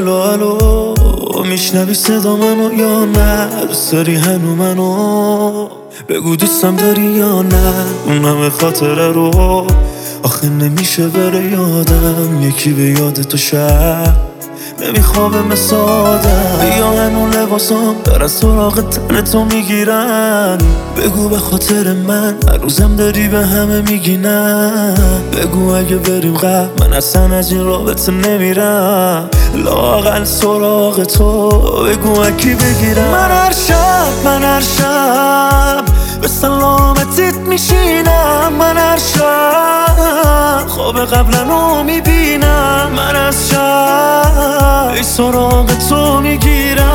الو الو میشنوی صدا منو یا نه؟ دوست داری هنو منو؟ بگو دوستم داری یا نه؟ اون همه خاطره رو آخه نمیشه بره یادم، یکی به یاد تو شب نمیخوابه مثل آدم. بیا هنو لباسام دارن سراغ تن تو میگیرن، بگو به خاطر من هر روزم داری به همه میگی نه. بگو اگه بریم قبل من اصلا از این رابطه نمیرم، لااقل سراغ تو بگو اکی بگیرم. من هر شب به سلامتیت میشینم، من هر شب خواب قبلنو میبینم، من از شب ای سراغ تو میگیرم.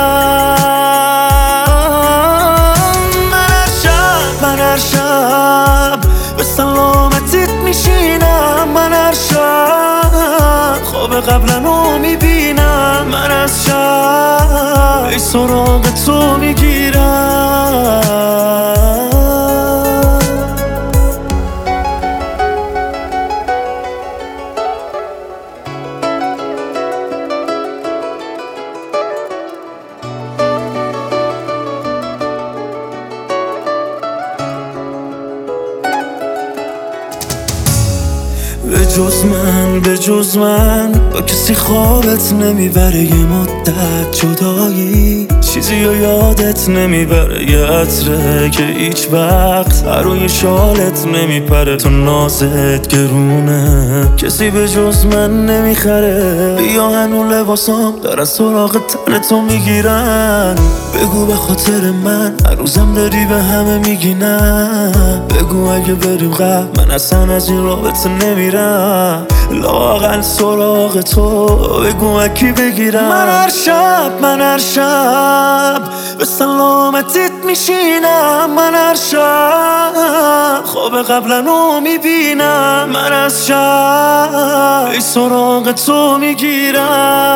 من هر شب به سلامتیت میشینم، من هر شب خواب قبلنو میبینم، من از شب ای سراغ تو میگیرم. به جز من با کسی خوابت نمیبره، یه مدت جدایی چیزی رو یادت نمیبره، یه عطره که هیچ وقت روی شالت نمیپره. تو نازت گرونه کسی به جز من نمیخره، بیا هنو لباسام دارن سراغ تن تو میگیرن، بگو به خاطر من هر روزم داری به همه میگی نه. بگو اگه بریم قبل من اصلا از این رابطه نمیرم، لااقل سراغ تو بگو اکی بگیرم. من هر شب به سلامتیت میشینم، من هر شب خواب قبلنو میبینم، من از شب ای سراغ تو میگیرم.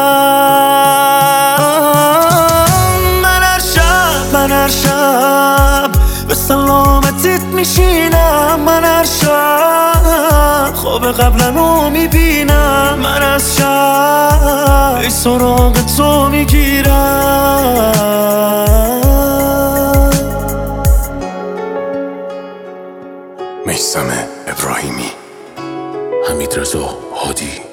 من هر شب به سلامتیت میشینم، من هر شب خواب قبلنو میبینم، من از شب ای سراغ تو میگیرم. میثم ابراهیمی، حمیدرضا هادی.